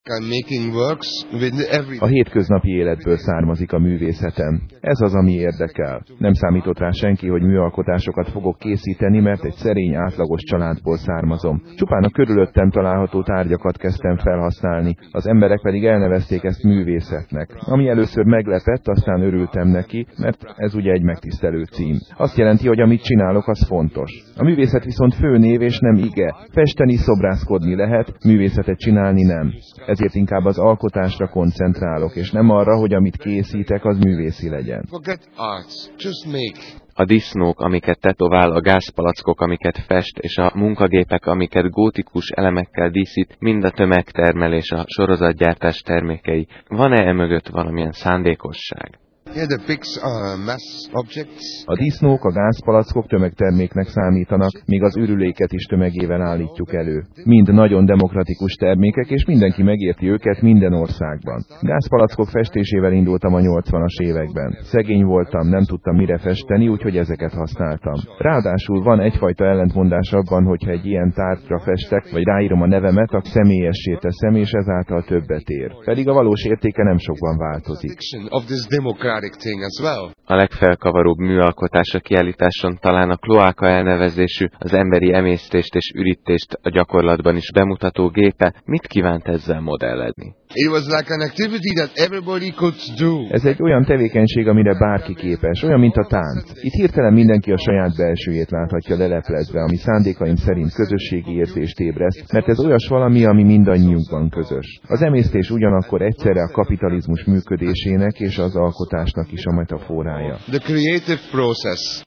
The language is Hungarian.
A hétköznapi életből származik a művészetem. Ez az, ami érdekel. Nem számított rá senki, hogy műalkotásokat fogok készíteni, mert egy szerény, átlagos családból származom. Csupán a körülöttem található tárgyakat kezdtem felhasználni, az emberek pedig elnevezték ezt művészetnek. Ami először meglepett, aztán örültem neki, mert ez ugye egy megtisztelő cím. Azt jelenti, hogy amit csinálok, az fontos. A művészet viszont főnév és nem ige. Festeni, szobrászkodni lehet, művészetet csinálni nem. Ezért inkább az alkotásra koncentrálok, és nem arra, hogy amit készítek, az művészi legyen. A disznók, amiket tetovál, a gázpalackok, amiket fest, és a munkagépek, amiket gótikus elemekkel díszít, mind a tömegtermelés, a sorozatgyártás termékei. Van-e emögött valamilyen szándékosság? A disznók, a gázpalackok tömegterméknek számítanak, míg az ürüléket is tömegével állítjuk elő. Mind nagyon demokratikus termékek, és mindenki megérti őket minden országban. Gázpalackok festésével indultam a 80-as években. Szegény voltam, nem tudtam mire festeni, úgyhogy ezeket használtam. Ráadásul van egyfajta ellentmondás abban, hogyha egy ilyen tárgyra festek, vagy ráírom a nevemet, akkor személyessé teszem, és ezáltal többet ér. Pedig a valós értéke nem sokban változik. A legfelkavaróbb műalkotás a kiállításon talán a kloáka elnevezésű, az emberi emésztést és ürítést a gyakorlatban is bemutató gépe. Mit kívánt ezzel modellezni? Ez egy olyan tevékenység, amire bárki képes, olyan, mint a tánc. Itt hirtelen mindenki a saját belsőjét láthatja leleplezve, ami szándékaim szerint közösségi érzést ébreszt, mert ez olyas valami, ami mindannyiunkban közös. Az emésztés ugyanakkor egyszerre a kapitalizmus működésének és az alkotásnak is a metaforája.